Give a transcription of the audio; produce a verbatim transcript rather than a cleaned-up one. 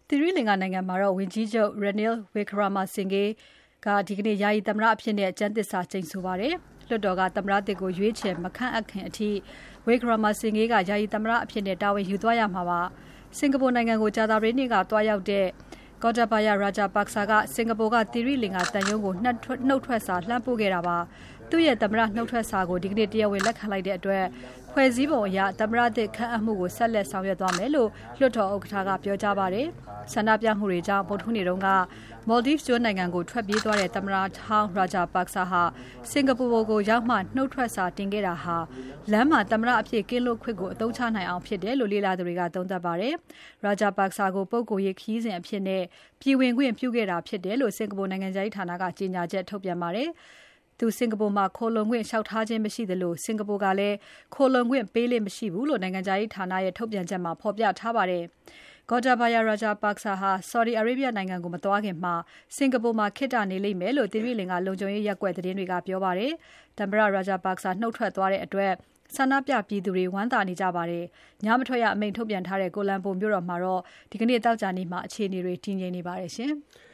သီရိလင်္ကာနိုင်ငံမှာတော့ဝန်ကြီးချုပ် Ranil Wickremesinghe ကဒီကနေ့ယာယီသမ္မတအဖြစ်နဲ့ကျမ်းသစ္စာကျိန်ဆိုပါတယ်။လွှတ်တော်ကသမ္မတသစ်ကိုရွေးချယ်မခန့်အပ်ခင်အထိ Wickremesinghe ကယာယီသမ္မတအဖြစ်နဲ့တာဝန်ယူသွားရမှာပါ။စင်ကာပူနိုင်ငံကိုကြာသပတေးနေ့ကသွားရောက်တဲ့ Gotabaya Rajapaksa ကစင်ကာပူကသီရိလင်္ကာတန်ယုံကိုနှုတ်ထွက်စာလှမ်းပို့ခဲ့တာပါ။သူ့ရဲ့သမ္မတနှုတ်ထွက်စာကိုဒီကနေ့တရားဝင်လက်ခံလိုက်တဲ့အတွက်ဖွဲ့စည်းပုံအရသမ္မတသစ်ခန့်အပ်မှုကိုဆက်လက်ဆောင်ရွက်သွားမယ်လို့လွှတ်တော်ဥက္ကဋ္ဌကပြောကြားပါတယ်။ဆန္ဒပြမှုတွေကြောင့်ဗုဒ္ဓဟူးနေ့တုန်းက Maldives ကျွန်းနိုင်ငံကိုထွက်ပြေးသွားတဲ့သမ္မတဟောင်း Rajapaksa ဟာစင်ကာပူကိုရောက်မှနှုတ်ထွက်စာတင်ခဲ့တာဟာလမ်းမှာသမ္မတအဖြစ်ကင်းလွတ်ခွင့်ကိုအသုံးချနိုင်အောင်ဖြစ်တယ်လို့လေ့လာသူတွေကသုံးသပ်ပါတယ်။ Rajapaksa ကိုပုဂ္ဂိုလ်ရေးခရီးစဉ်အဖြစ်နဲ့ပြည်ဝင်ခွင့်ပြုခဲ့တာဖြစ်တယ်လို့စင်ကာပူနိုင်ငံခြားရေးဌာနကကြေညာချက်ထုတ်ပြန်ပါတယ်။သူစင်ကာပူမှာခိုလုံခွင့်လျှောက်ထားခြင်းမရှိသလိုစင်ကာပူကလည်းခိုလုံခွင့်ပေးလေ့မရှိဘူးလို့နိုင်ငံခြားရေးဌာနရဲ့ထုတ်ပြန်ချက်မှာဖော်ပြထားပါတယ်။ Gotabaya Rajapaksa ဟာ Saudi Arabia နိုင်ငံကိုမသွားခင်မှာစင်ကာပူမှာခေတ္တနေလိမ့်မယ်လို့သီရိလင်္ကာလုံခြုံရေးရပ်ကွက်သတင်းတွေကပြောပါတယ်။သမ္မတ Rajapaksa နှုတ်ထွက်သွားတဲ့အတွက်ဆန္ဒပြပြည်သူတွေဝမ်းသာနေကြပါတယ်။ညမထွက်ရအမိန့်ထုတ်ပြန်ထားတဲ့ကိုလံဘိုမြို့တော်မှာတော့ဒီကနေ့သောကြာနေ့မှာအခြေအနေတွေတည်ငြိမ်နေပါတယ်ရှင်။